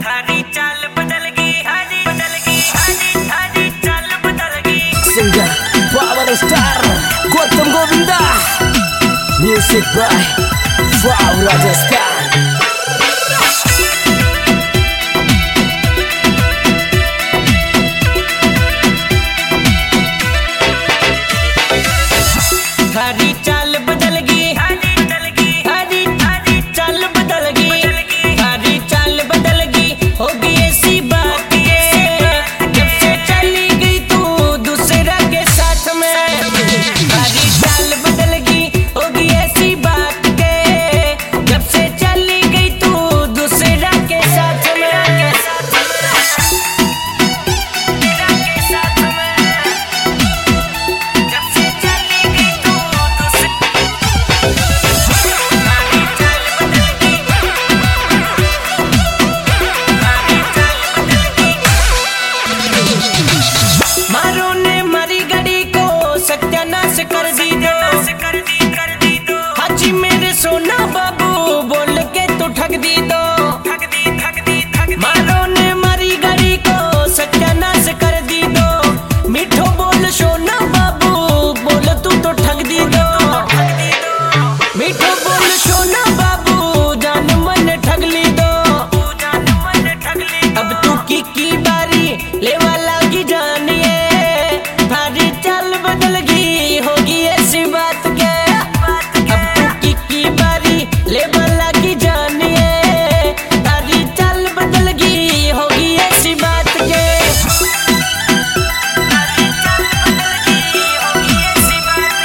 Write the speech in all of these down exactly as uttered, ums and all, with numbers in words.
थारी चाल बदल गई, हारी बदल गई, हारी थारी चाल बदल गई। Singer power star Gautam Govinda, music by Wow Rajasthan. थारी चाल बदल गई, हारी बदल गई, हारी थारी चाल बदल गई, थारी चाल बदल गई। हो गई ऐसी बात ये जब से चली गई तू दूसरा के साथ में। थारी चाल बदल गई, हो गई ऐसी बात के जब से चली गई तू दूसरा के साथ में। मारो ने मारी गड़ी को सत्यानाश कर दी दो, हाजी मेरे सोना बाबू बोल के तो ठग दी दो। मारो ने मारी गड़ी को सत्यानाश कर दी दो, मीठो बोल सोना बाबू बोल तू तो ठग दी दो। मीठो बोल सोना बाबू जान मन ठग ली दो। अब तू की की बारी ले वाला की जानिए, थारी चाल बदल गई होगी ऐसी बात के। अब तू की की बारी ले वाला की जानिए, थारी चाल बदल गई होगी ऐसी बात के। थारी चाल बदल गई होगी ऐसी बात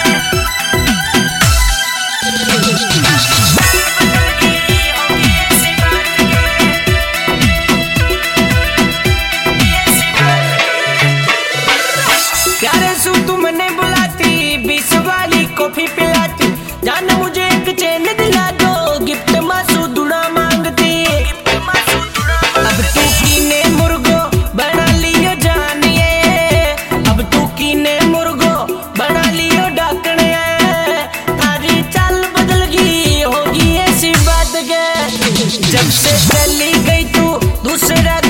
प्यारे सू तुमने बुलाती, बीस वाली कॉफी पिलाती, जान मुझे एक चैन दिला दो, गिफ्ट मासू दुना मांगती। अब तू कीने मुर्गो बना लियो जानिए, अब तू कीने मुर्गो बना लियो डाकने। थारी चाल बदल गई होगी ऐसी बात के जब से चली गई तू दूसरा